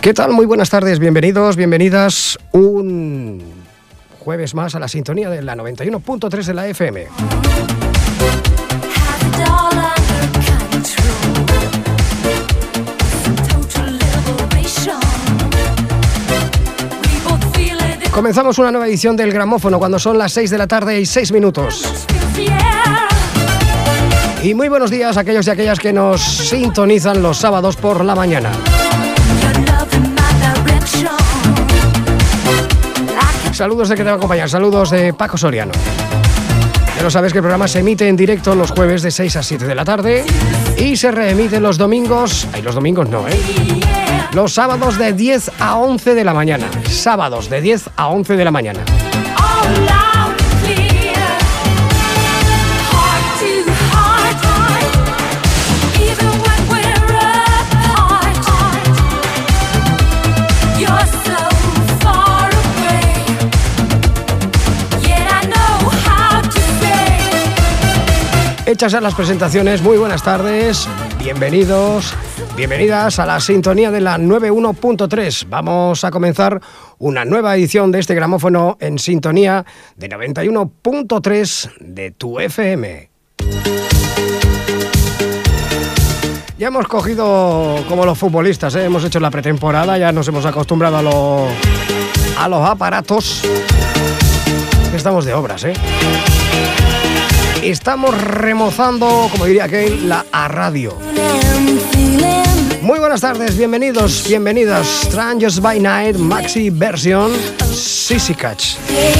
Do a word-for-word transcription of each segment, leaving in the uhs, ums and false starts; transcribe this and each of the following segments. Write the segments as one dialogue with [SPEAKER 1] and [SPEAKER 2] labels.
[SPEAKER 1] ¿Qué tal? Muy buenas tardes, bienvenidos, bienvenidas un jueves más a la sintonía de la noventa y uno punto tres de la F M. Comenzamos una nueva edición del Gramófono cuando son las seis de la tarde y seis minutos. Y muy buenos días a aquellos y aquellas que nos sintonizan los sábados por la mañana. Saludos de que te va a acompañar, saludos de Paco Soriano. Ya lo sabes que el programa se emite en directo los jueves de seis a siete de la tarde y se reemite los domingos, ay, los domingos no, ¿eh? Los sábados de diez a once de la mañana. Sábados de diez a once de la mañana. Hechas ya las presentaciones, muy buenas tardes, bienvenidos, bienvenidas a la sintonía de la noventa y uno punto tres. Vamos a comenzar una nueva edición de este gramófono en sintonía de noventa y uno punto tres de tu F M. Ya hemos cogido como los futbolistas, ¿eh? Hemos hecho la pretemporada, ya nos hemos acostumbrado a, lo, a los aparatos. Estamos de obras, ¿eh? Estamos remozando, como diría aquel, la a radio. Muy buenas tardes, bienvenidos, bienvenidas. Strangers by Night, maxi versión, Sissy Catch.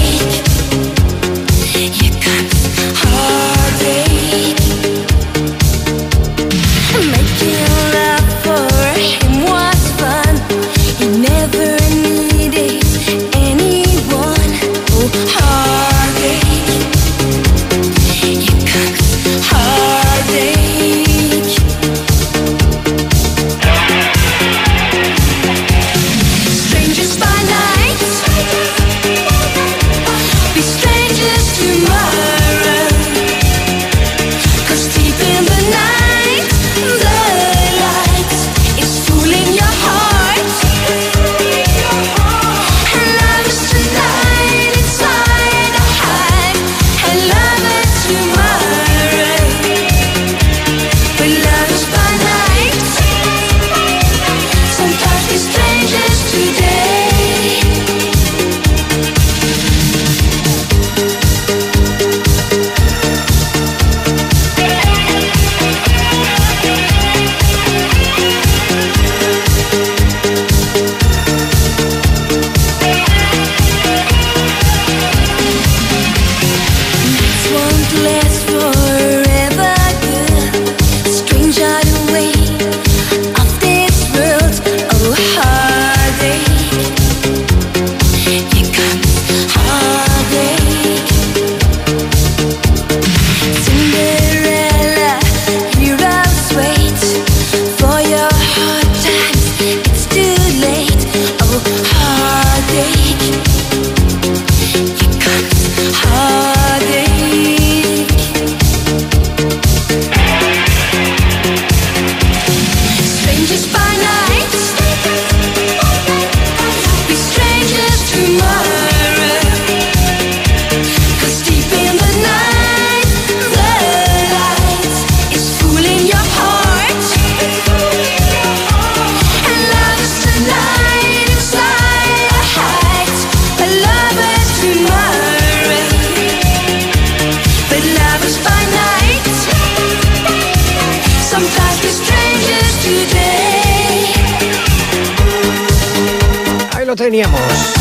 [SPEAKER 1] Teníamos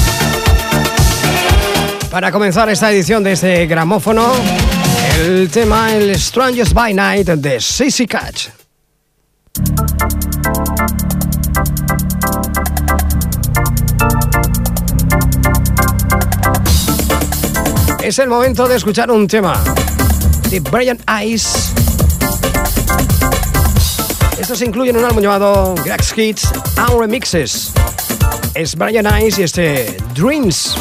[SPEAKER 1] para comenzar esta edición de este gramófono el tema el Strangers by Night de Sissy Catch. Es el momento de escuchar un tema de Brian Ice. Esto se incluye en un álbum llamado Greg's Hits and Remixes. Es Brian Ice y este Dreams.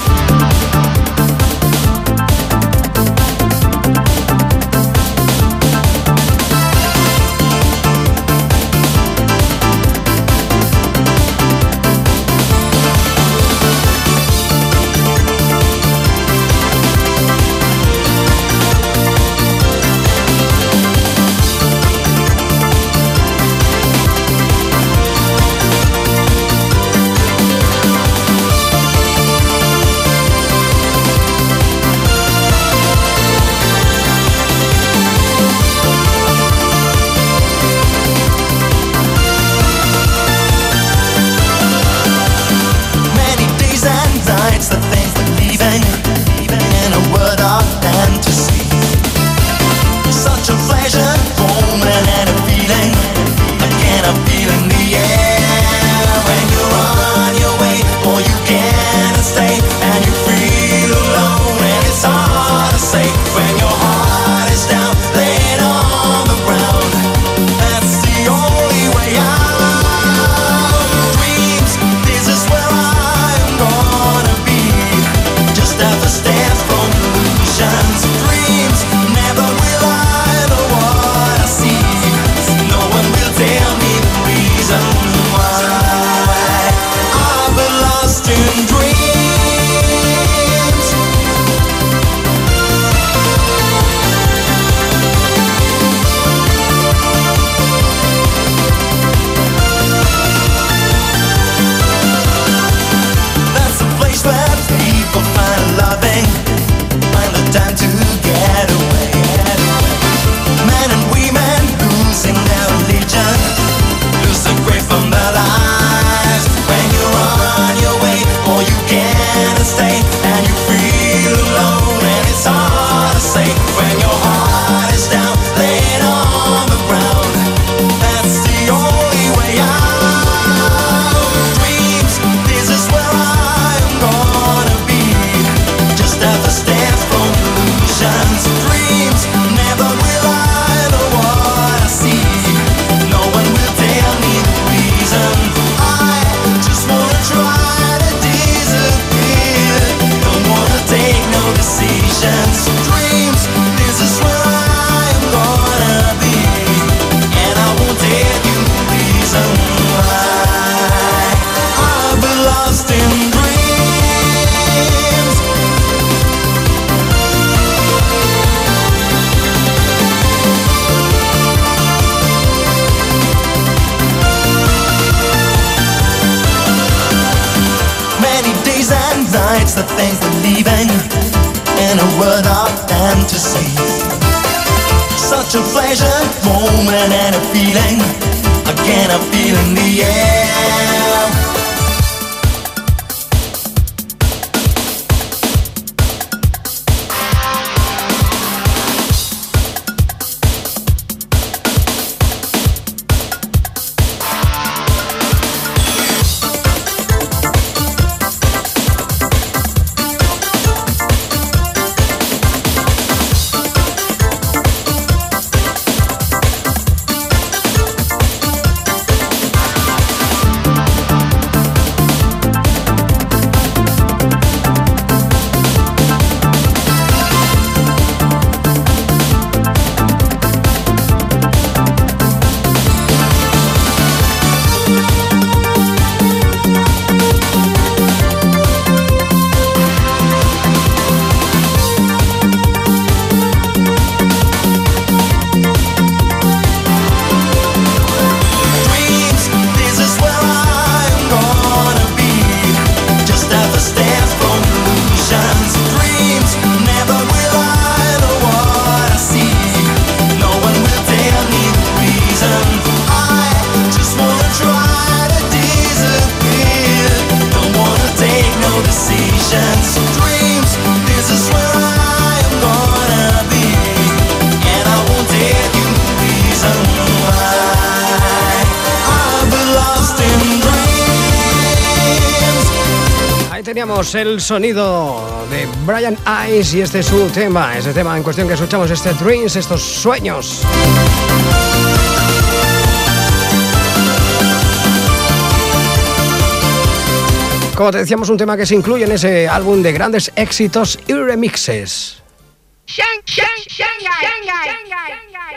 [SPEAKER 2] the things we're leaving in a world of fantasy. Such a pleasure, moment and a feeling. Again, I feel in the air.
[SPEAKER 1] Teníamos el sonido de Brian Ice y este es su tema, ese tema en cuestión que escuchamos, este Dreams, estos sueños. Como te decíamos, un tema que se incluye en ese álbum de grandes éxitos y remixes. Shanghai, Shanghai, Shanghai.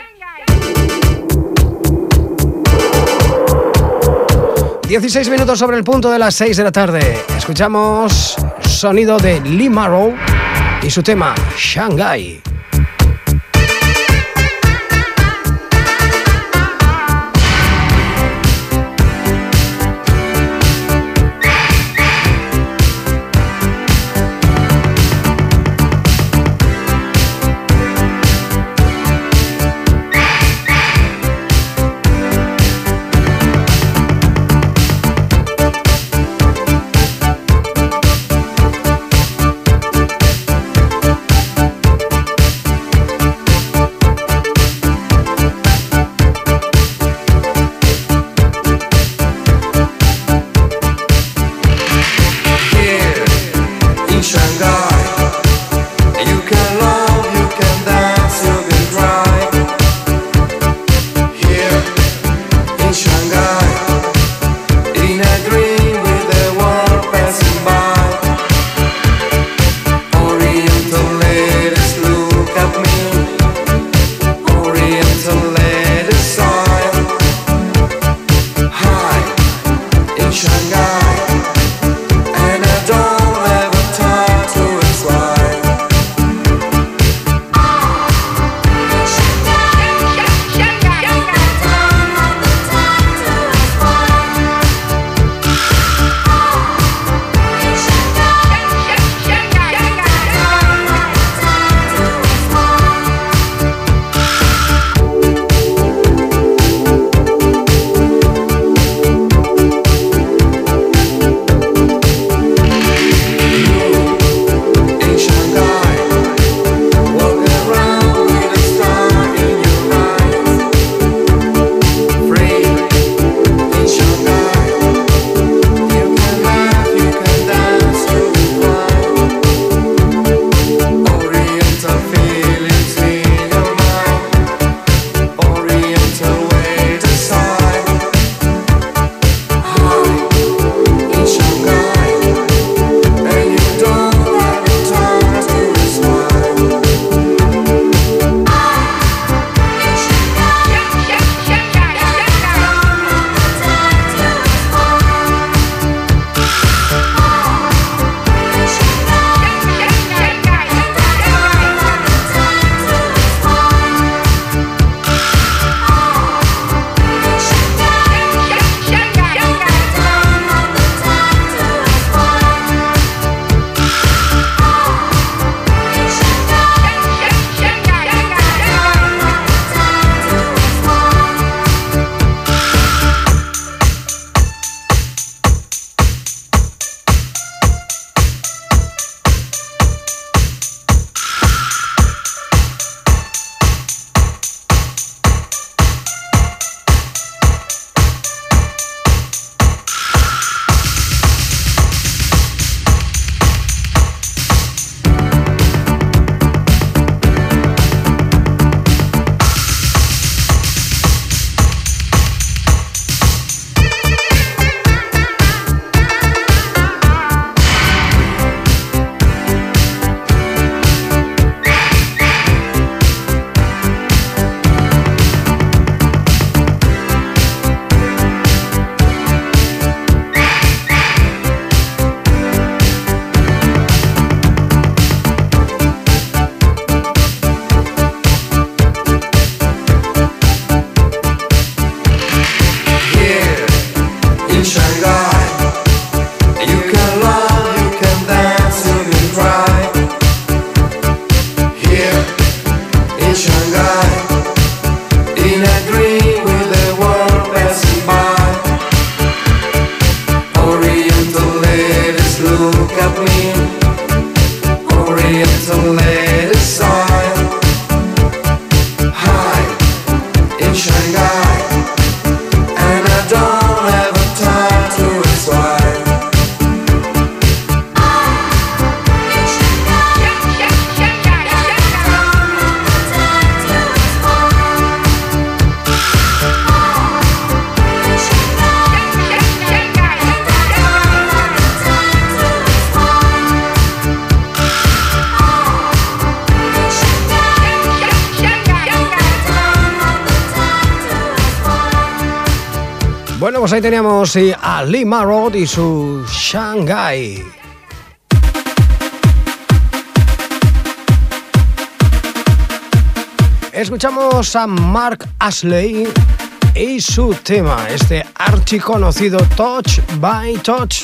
[SPEAKER 1] dieciséis minutos sobre el punto de las seis de la tarde. Escuchamos sonido de Lee Marrow y su tema Shanghai. Bueno, pues ahí teníamos a Lee Marrott y su Shanghai. Escuchamos a Mark Astley y su tema, este archiconocido Touch by Touch.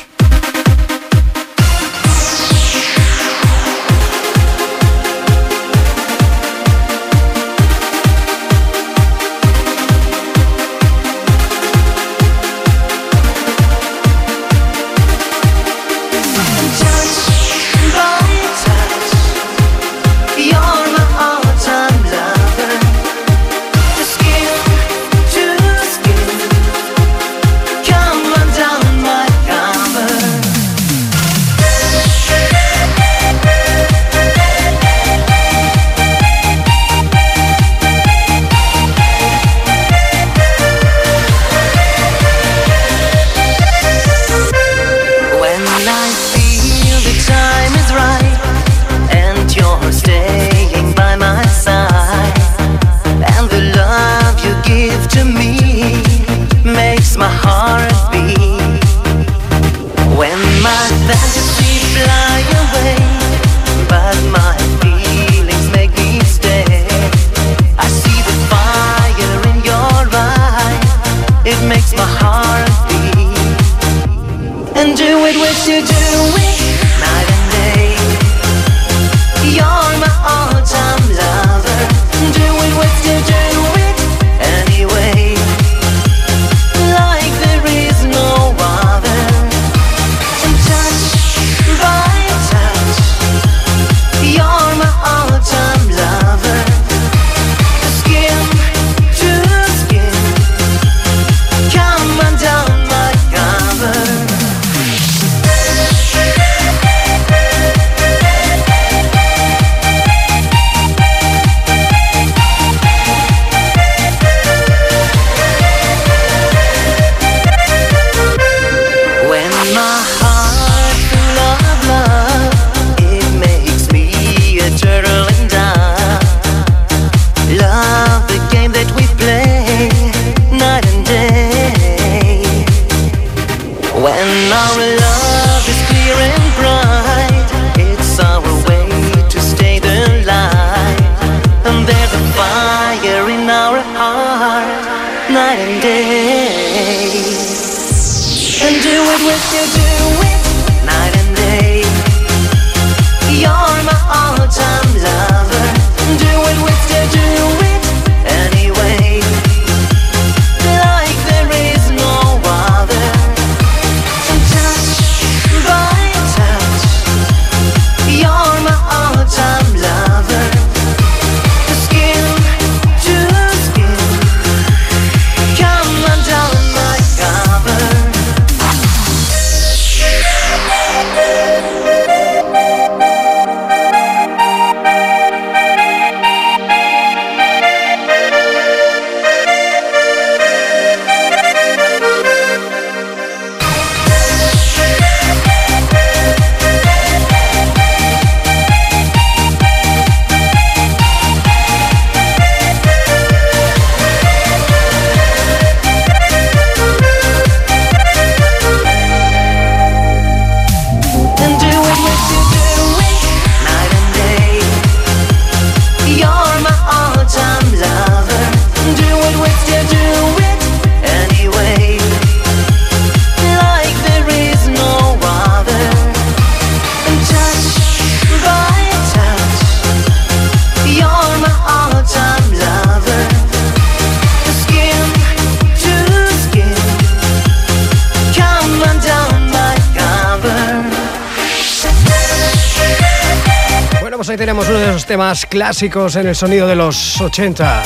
[SPEAKER 1] Ahí tenemos uno de esos temas clásicos en el sonido de los ochenta.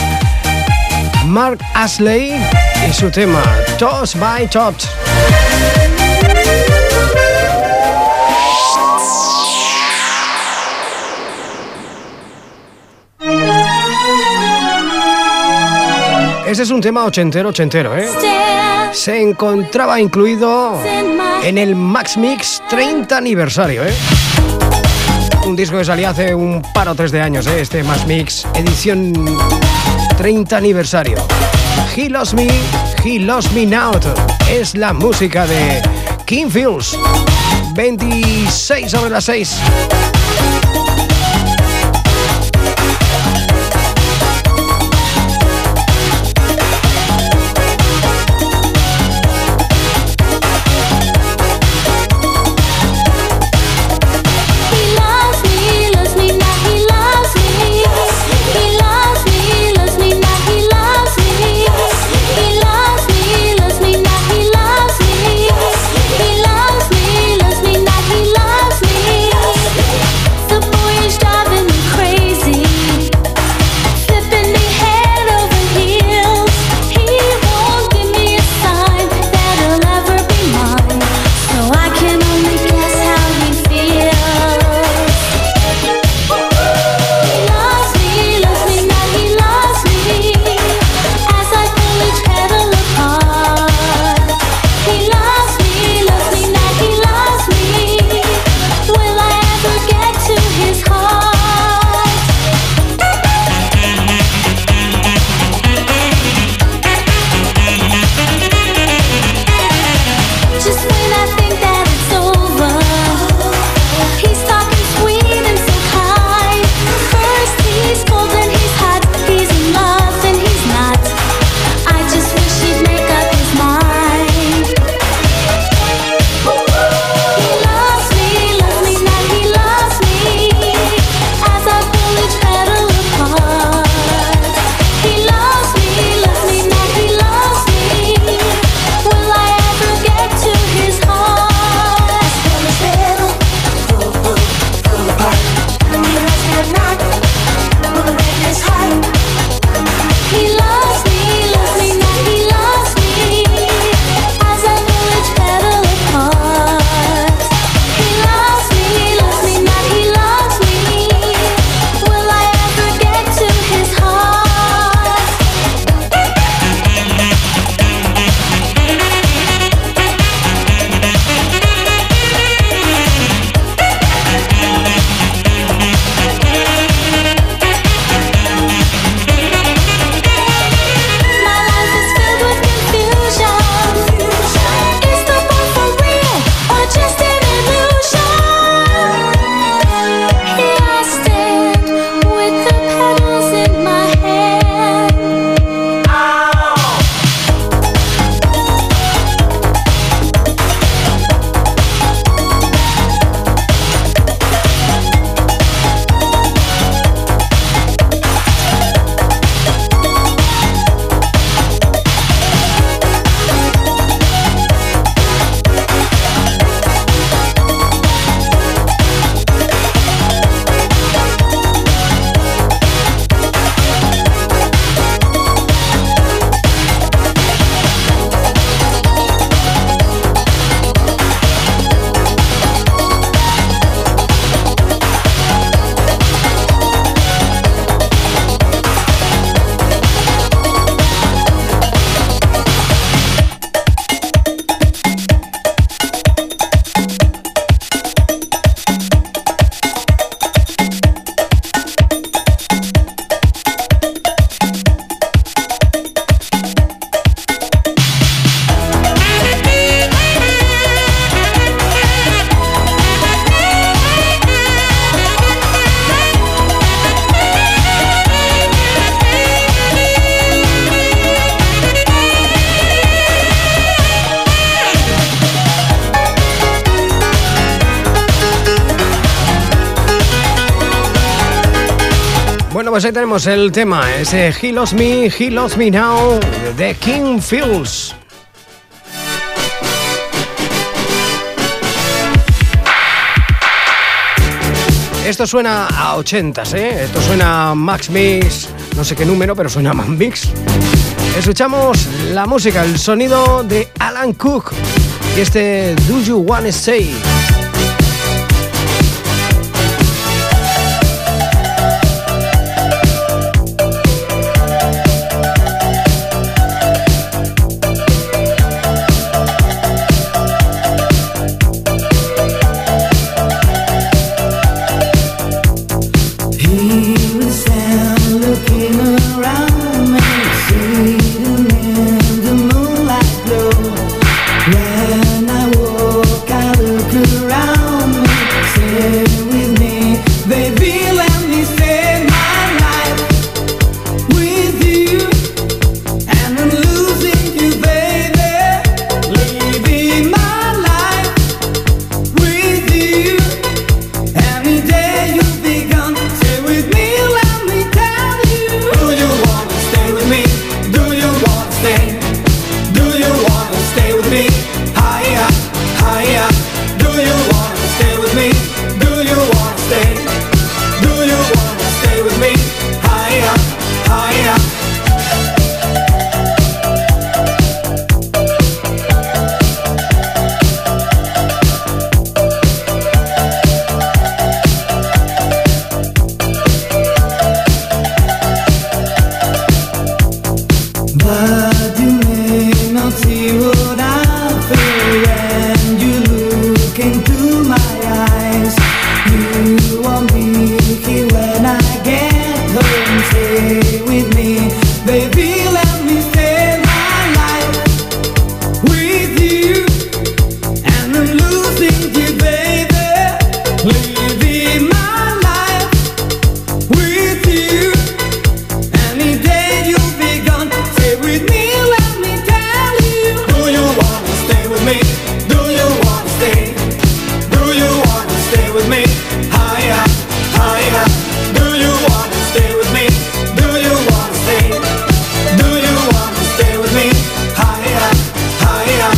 [SPEAKER 1] Mark Astley y su tema Touch by Touch. Este es un tema ochentero, ochentero, ¿eh? Se encontraba incluido en el Max Mix treinta aniversario, ¿eh? Un disco que salía hace un par o tres de años, ¿eh? Este Max Mix, edición treinta aniversario. He Lost Me, He Lost Me Now. Es la música de King Fields. veintiséis sobre las seis. Bueno, pues ahí tenemos el tema, ese He Lost Me, He Lost Me Now, de King Fields. Esto suena a ochentas, ¿eh? Esto suena a Max Mix, no sé qué número, pero suena a Max Mix. Escuchamos la música, el sonido de Alan Cook y este Do You Wanna Stay.
[SPEAKER 2] He was there looking around.
[SPEAKER 3] When I walk, I look around me. Stay with me, baby, let me save my life with you. And I'm losing you, baby, living my life with you. Any day you'll be gone, stay with me, let me tell you. Do you wanna stay with me? Do you wanna stay? Do you wanna stay with me? Higher, higher. Do you wanna stay with me? Do you wanna stay? Do you wanna stay with me? Higher, higher. But you may not see what I feel when you look into my eyes. You won't be here when I get home. Stay with me, baby, let me save my life with you. And I'm losing you, baby, living my life with you. Any day you'll be gone, stay with me, let me tell you. Do you wanna stay with me? Do you wanna stay? Do you wanna stay with me? Higher, higher. Do you wanna stay with me? Do you wanna stay? Do you wanna stay with me? Higher, higher.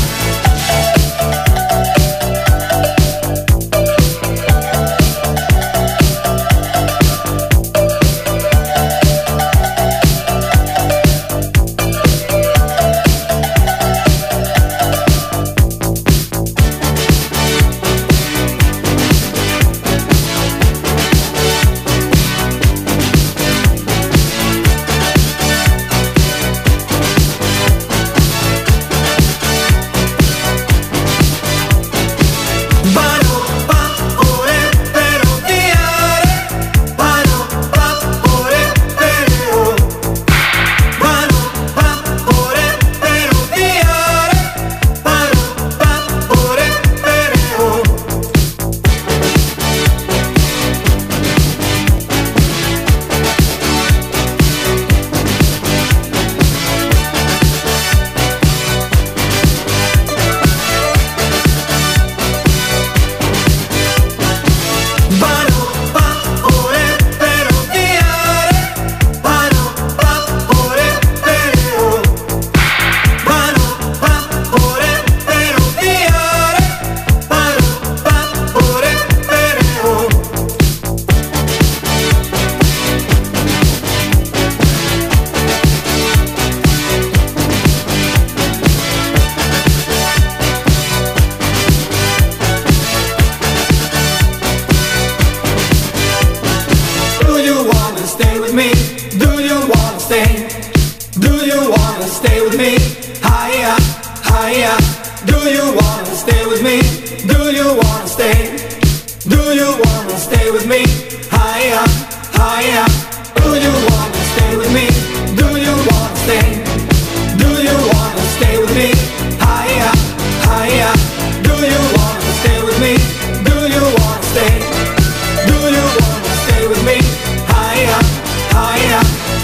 [SPEAKER 3] Paro pa ore pero diare. Paro pa ore pero. Paro pa ore pero diare. Paro pa ore pero. Paro pa ore pero diare. Paro pa ore pero. Paro pa ore pero diare. Paro pa ore pero. Do you wanna stay with me? Do you wanna stay? Do you wanna stay with me? Higher, higher. Do you wanna stay with me? Do you wanna stay? Do you wanna stay with me? Higher, higher. Do you wanna stay with me? Do you wanna stay? Do you wanna stay with me? Higher, higher. Do you wanna stay with me? Do you wanna stay? Do you wanna stay with me? Higher, higher.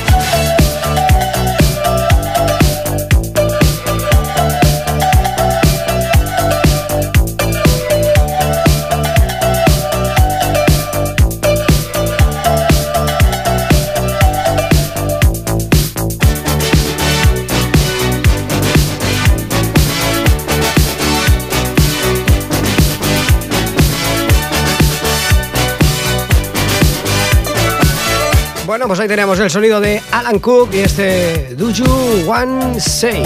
[SPEAKER 1] Bueno, pues ahí tenemos el sonido de Alan Cook y este Do You Want Say.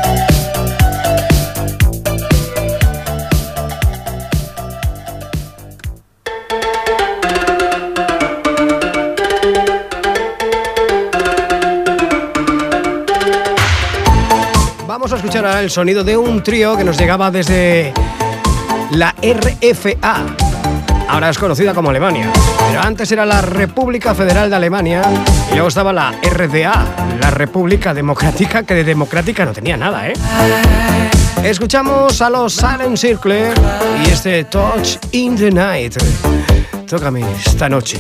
[SPEAKER 1] Vamos a escuchar ahora el sonido de un trío que nos llegaba desde la R F A. Ahora es conocida como Alemania, pero antes era la República Federal de Alemania y luego estaba la R D A, la República Democrática, que de democrática no tenía nada, ¿eh? Escuchamos a los Silent Circle y este Touch in the Night. Tócame esta noche.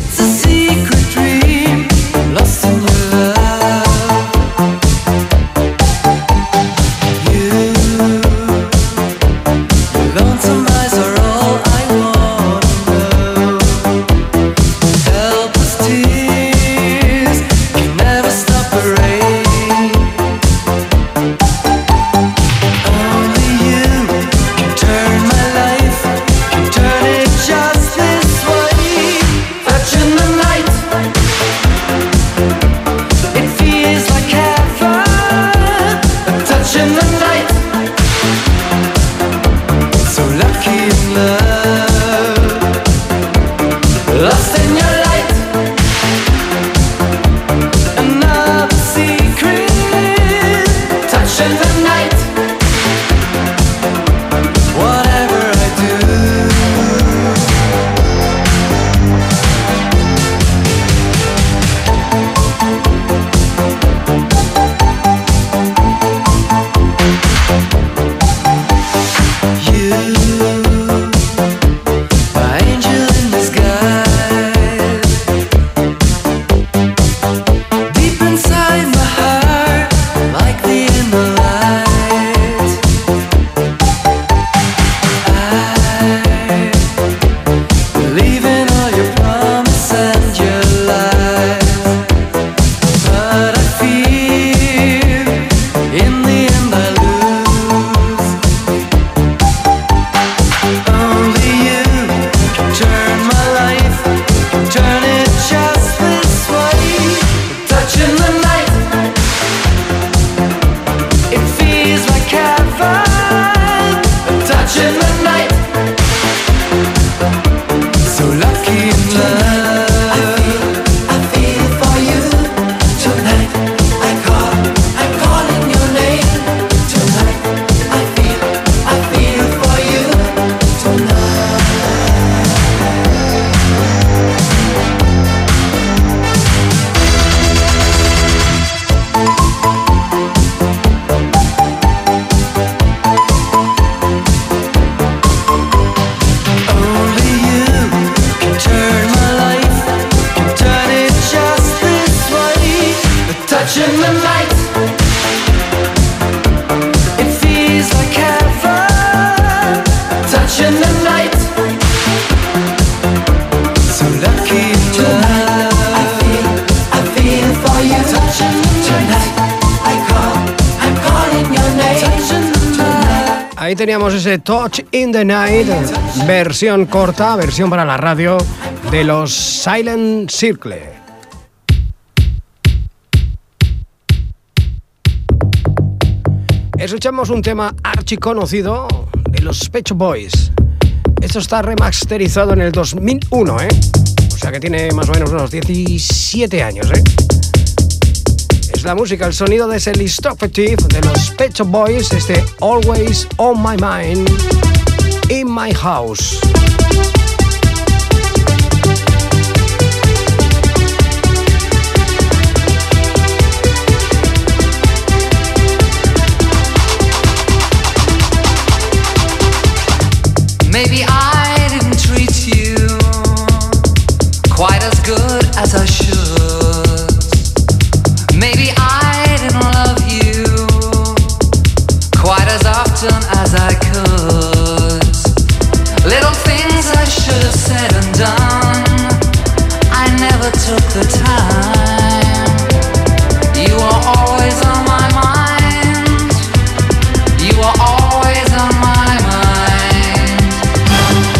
[SPEAKER 1] Ahí teníamos ese Touch in the Night, versión corta, versión para la radio de los Silent Circle. Escuchamos un tema archiconocido de los Pet Shop Boys. Esto está remasterizado en el dos mil uno, ¿eh? O sea que tiene más o menos unos diecisiete años, ¿eh? Es la música, el sonido de ese Listofative de los Pet Shop Boys, este Always on My Mind, In My House.
[SPEAKER 4] Maybe I didn't treat you quite as good as I should. Maybe I didn't love you quite as often as I could. Little things I should have said and done, I never took the time. You are always on my mind. You are always on my mind.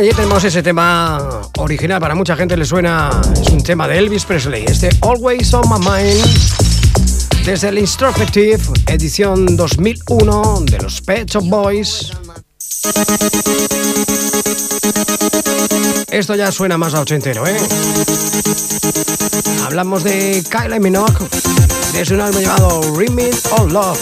[SPEAKER 1] ya tenemos ese tema original. Para mucha gente le suena, es un tema de Elvis Presley. Este Always on My Mind, desde el Introspective, edición dos mil uno de los Pet Shop Boys. Esto ya suena más a ochentero, ¿eh? Hablamos de Kylie Minogue, desde un álbum llamado Remix of Love.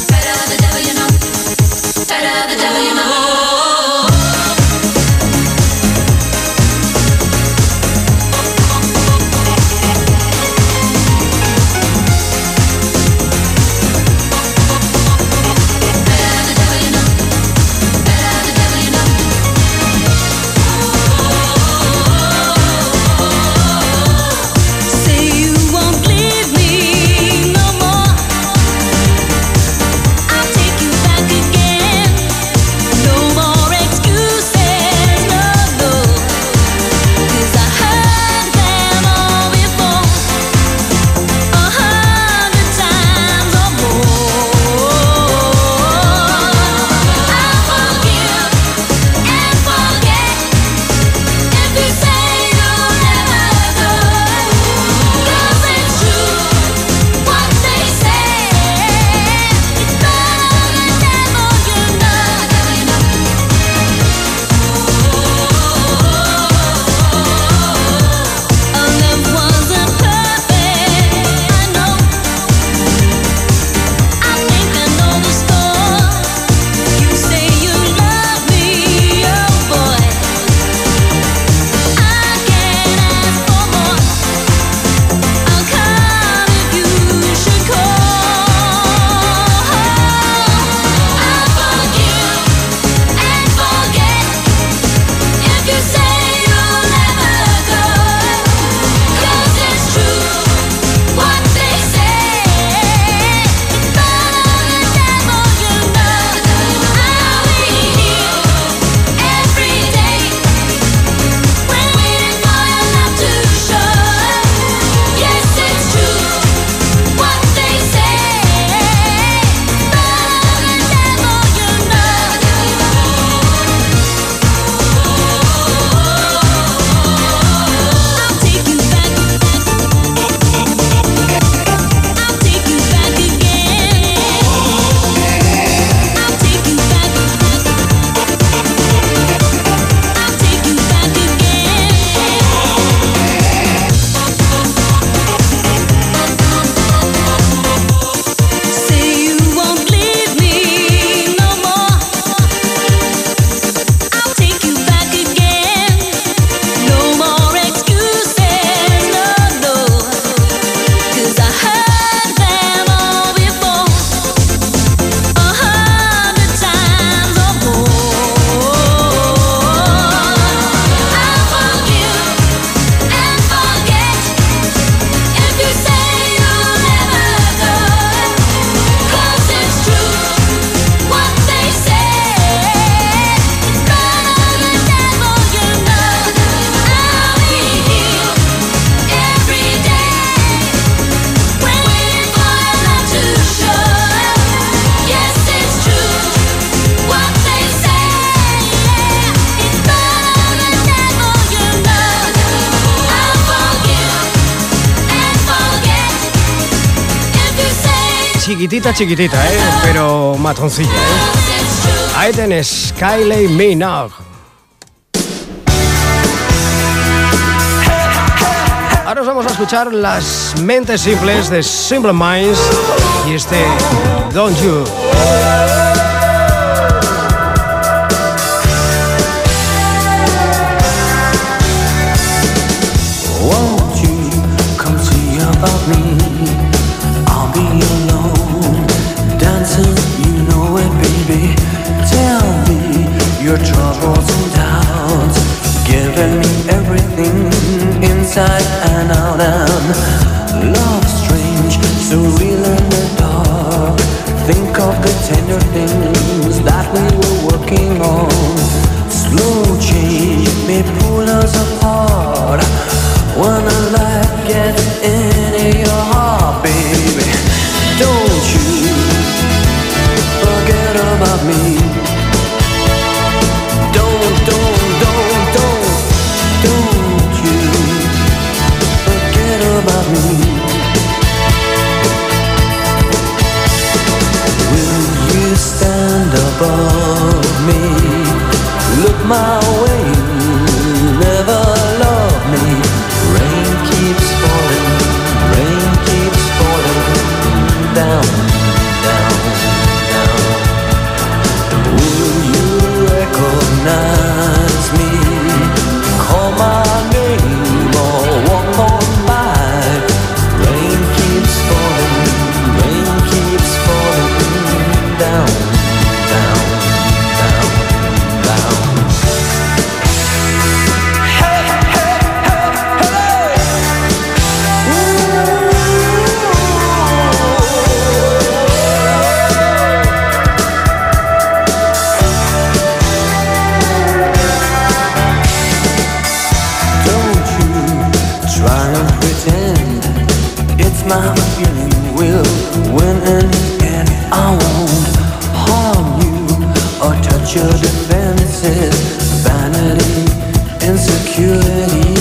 [SPEAKER 1] Chiquitita, chiquitita, ¿eh? Pero matoncilla, ¿eh? Ahí tenés Kylie Minogue. Ahora os vamos a escuchar las mentes simples de Simple Minds y este Don't You.
[SPEAKER 5] Won't you come see about me? I'll be alone, dancing, you know it, baby. Tell me your troubles and doubts, giving me everything inside and out. And love strange, so real in the dark. Think of the tender things my feeling will win in the end. I won't harm you or touch your defenses. Vanity, insecurity.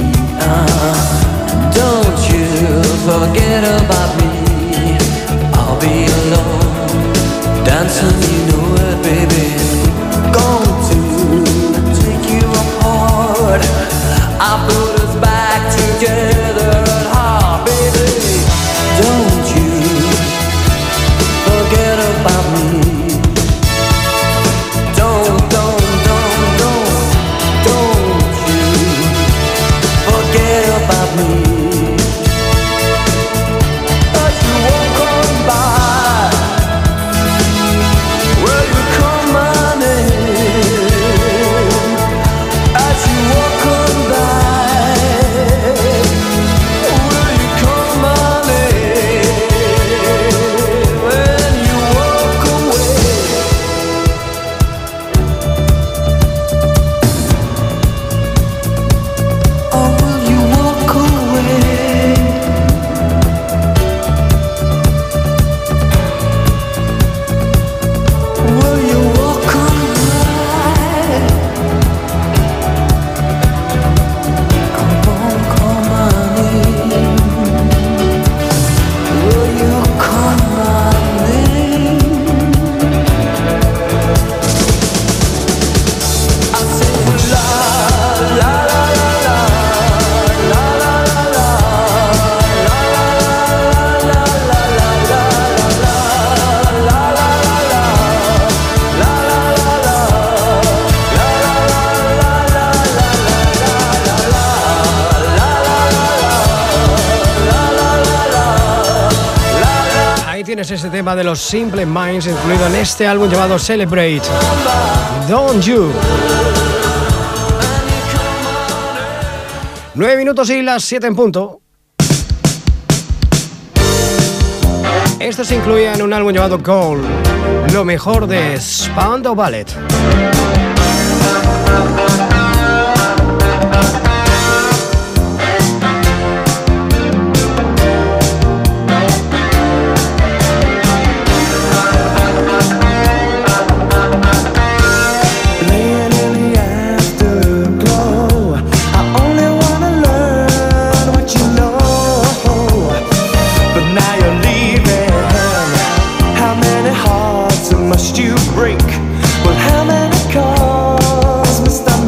[SPEAKER 5] Uh, don't you forget about me. I'll be alone, dancing, you know it, baby. Going to take you apart. I put us back together at heart, baby. Don't you forget about me. Don't, don't, don't, don't, don't you forget about me. As you walk on by, will you call my name? As you walk on by, will you call my name? When you walk away, or will you walk away? Will you walk away? Come on, call my name. Will you call my name? I say la la la la la la la la la la la
[SPEAKER 1] Ahí tienes ese tema de los Simple Minds incluido en este álbum llamado Celebrate. Don't You. Nueve minutos y las siete en punto. Esto se incluía en un álbum llamado Gold, lo mejor de Spandau Ballet.
[SPEAKER 5] Laying in the afterglow, I only wanna learn what you know. But now you're leaving. How many hearts must you break? Well, how many cars must I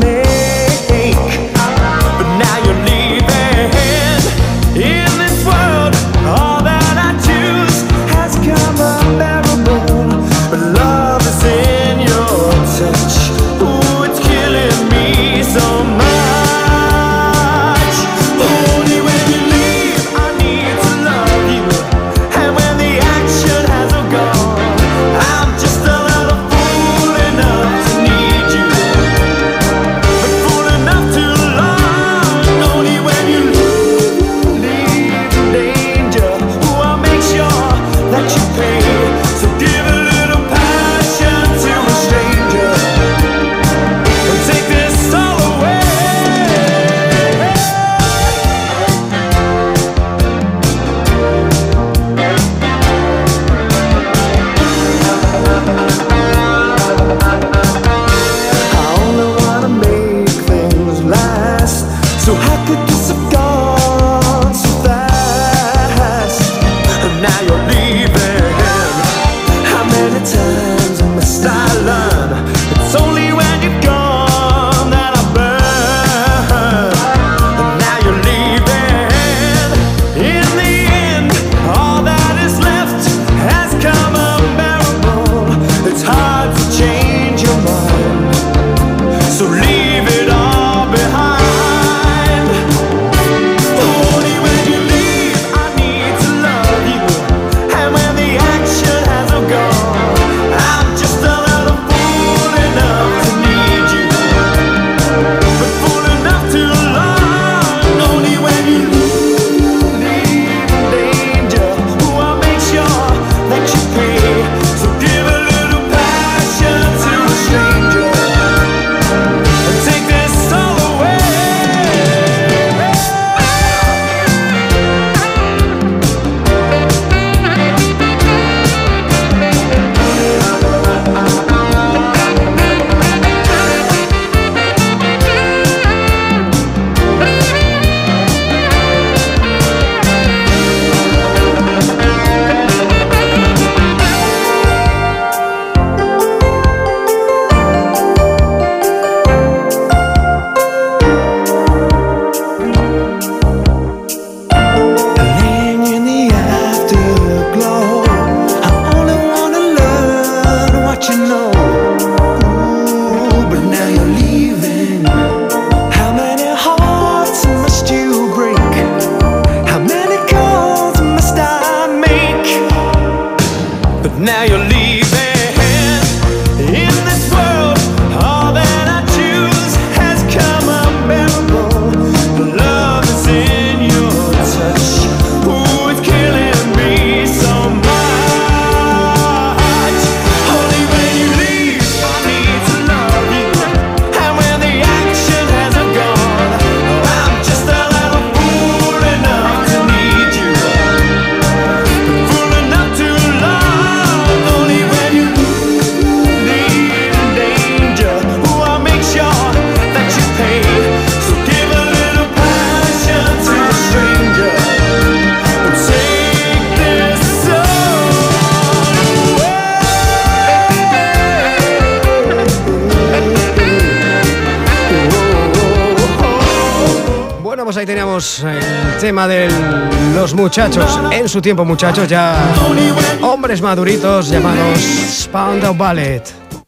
[SPEAKER 1] teníamos el tema de los muchachos. En su tiempo, muchachos, ya hombres maduritos llamados Spandau Ballet.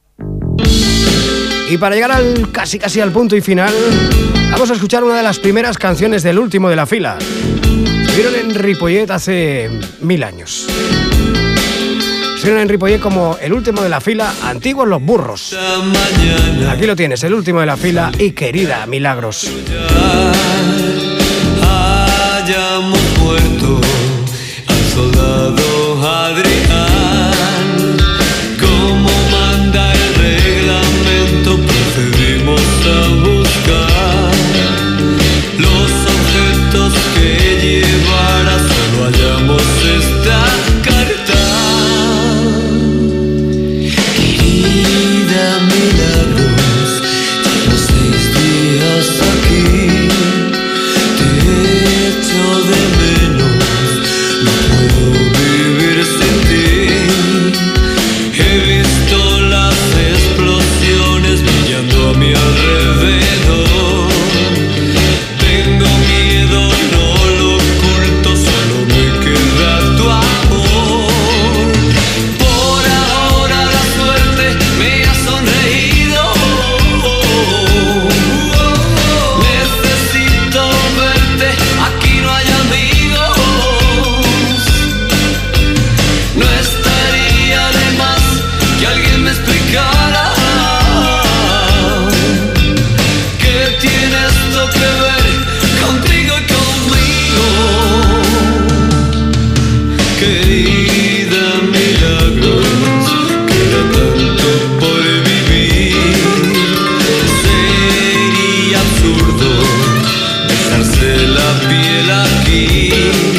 [SPEAKER 1] Y para llegar al casi casi al punto y final, vamos a escuchar una de las primeras canciones del último de la fila. Estuvieron en Ripollet hace mil años. Estuvieron en Ripollet como el último de la fila, Antiguos los Burros. Aquí lo tienes, el último de la fila y Querida Milagros.
[SPEAKER 6] Hayamos muerto al soldado Adrián, como manda el reglamento, procedimos a buscar los objetos que llevara, solo hallamos esta carta. Querida Milagros, llevo seis días aquí, te echo de menos, no puedo vivir sin ti. He visto las explosiones brillando a mi alrededor. Tengo miedo, no lo oculto, solo me queda tu amor. Por ahora la suerte me ha sonreído. Necesito verte, aquí no hay amigos. No estaría de más que alguien me explicara qué tiene esto que ver contigo y conmigo. Querida Milagros, queda tanto por vivir. Sería absurdo dejarse la piel aquí.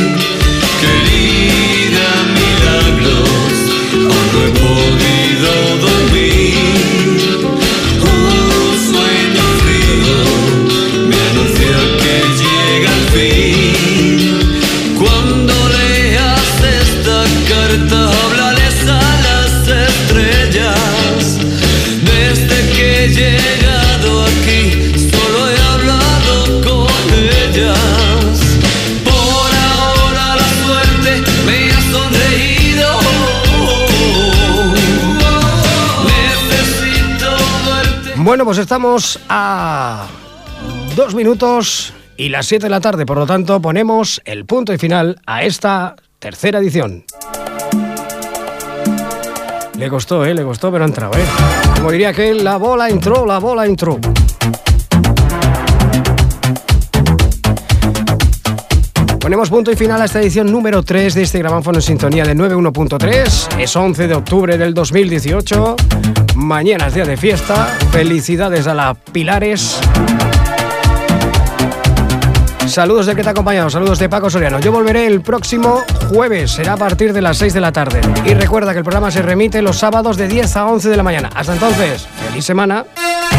[SPEAKER 6] Querida Milagros, aún no he podido dormir. Un sueño frío me anuncia que llega el fin. Cuando leas esta carta, háblales a las estrellas. Desde que he llegado aquí, solo he hablado con ellas. Por ahora la suerte me ha sonreído. Necesito verte.
[SPEAKER 1] Bueno, pues estamos a dos minutos y las siete de la tarde, por lo tanto ponemos el punto y final a esta tercera edición. Le costó, ¿eh? Le costó, pero ha entrado, ¿eh? Como diría que la bola entró, la bola entró. Ponemos punto y final a esta edición número tres de este Gramófono en sintonía de noventa y uno punto tres. Es once de octubre del dos mil dieciocho. Mañana es día de fiesta. Felicidades a la Pilares. Saludos de que te ha acompañado, saludos de Paco Soriano. Yo volveré el próximo jueves, será a partir de las seis de la tarde. Y recuerda que el programa se remite los sábados de diez a once de la mañana. Hasta entonces, feliz semana.